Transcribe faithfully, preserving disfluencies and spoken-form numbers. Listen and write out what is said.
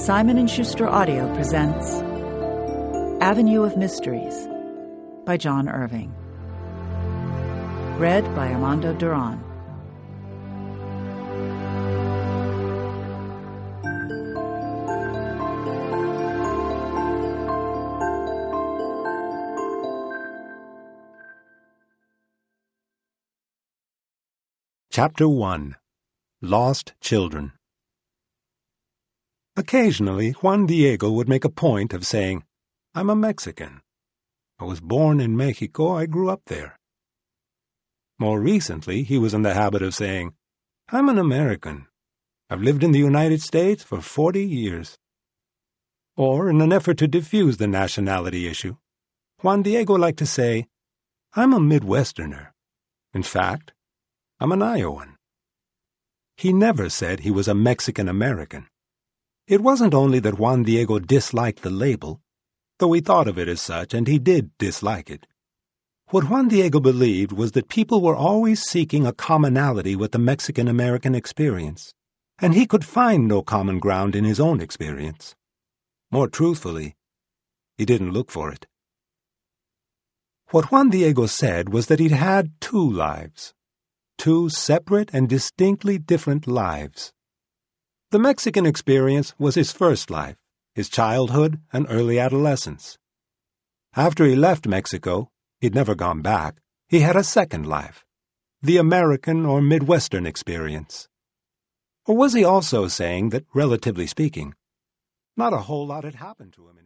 Simon and Schuster Audio presents Avenue of Mysteries by John Irving. Read by Armando Duran. Chapter one. Lost Children. Occasionally, Juan Diego would make a point of saying, "I'm a Mexican. I was born in Mexico, I grew up there." More recently, he was in the habit of saying, "I'm an American. I've lived in the United States for forty years." Or, in an effort to diffuse the nationality issue, Juan Diego liked to say, "I'm a Midwesterner. In fact, I'm an Iowan." He never said he was a Mexican-American. It wasn't only that Juan Diego disliked the label, though he thought of it as such, and he did dislike it. What Juan Diego believed was that people were always seeking a commonality with the Mexican-American experience, and he could find no common ground in his own experience. More truthfully, he didn't look for it. What Juan Diego said was that he'd had two lives, two separate and distinctly different lives. The Mexican experience was his first life, his childhood and early adolescence. After he left Mexico, he'd never gone back, he had a second life, the American or Midwestern experience. Or was he also saying that, relatively speaking, not a whole lot had happened to him in